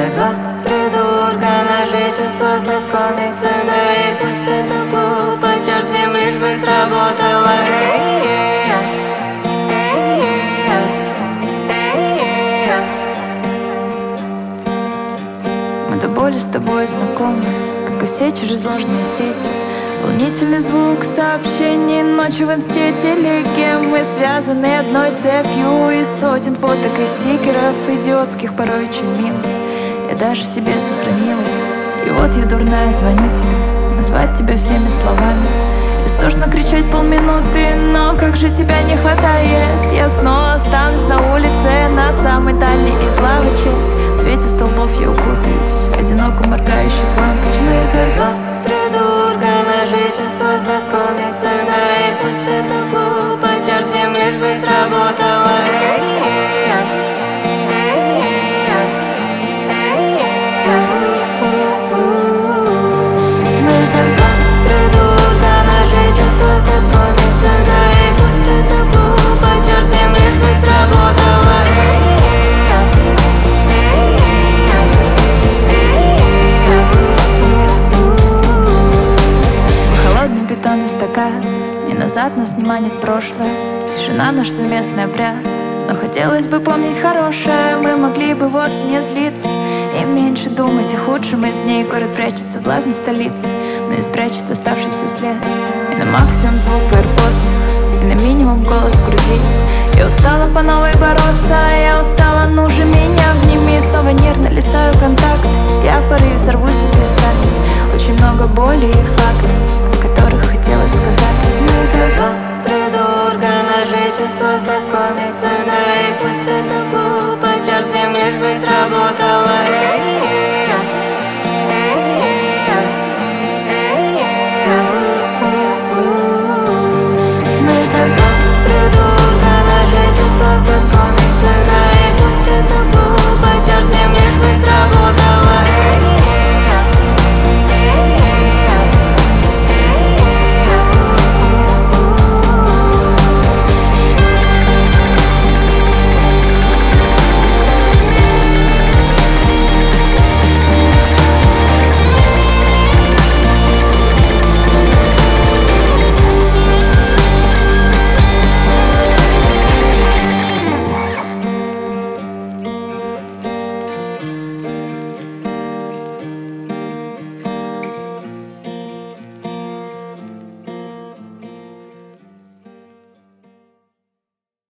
как два придурка, наши чувства как комиксы. Да и пусть это глупо, черт с ним, лишь бы сработало. Мы до боли с тобой знакомы, как и все через ложные сети. Волнительный звук сообщений ночью в инсте, телеге. Мы связаны одной цепью из сотен фоток и стикеров, идиотских порой очень милых. Я даже себе сохранила. И вот я дурная, звоню тебе, назвать тебя всеми словами. Истошно кричать полминуты, но как же тебя не хватает. Я снова останусь на улице, на самой дальней из лавочек. В свете столбов я укутаюсь, одиноко моргающих лампочек. Мы как два придурка, наши чувства как комиксы. Да и пусть это глупо, черт с ним, лишь бы сработало. Мы как два придурка, наши чувства как комиксы. Да и пусть это глупо, черт с ним, лишь бы сработало. Холодный бетонный стакан, и назад нас не манит прошлое. Тишина наш совместный обряд, но хотелось бы помнить хорошее. Мы могли бы вовсе не злиться и меньше думать о худшем из дней. Город прячется в властной столице, но и спрячет оставшийся след. И на максимум звук в AirPods, и на минимум голос в груди. Я устала по новой бороться, я устала, ну же меня обними. Снова нервно листаю контакт, я в порыве сорвусь написать очень много боли и фактов, о которых хотелось сказать. Мы как два придурка, наши чувства как комиксы. Да и пусть это глупо, черт с ним, лишь бы сработало.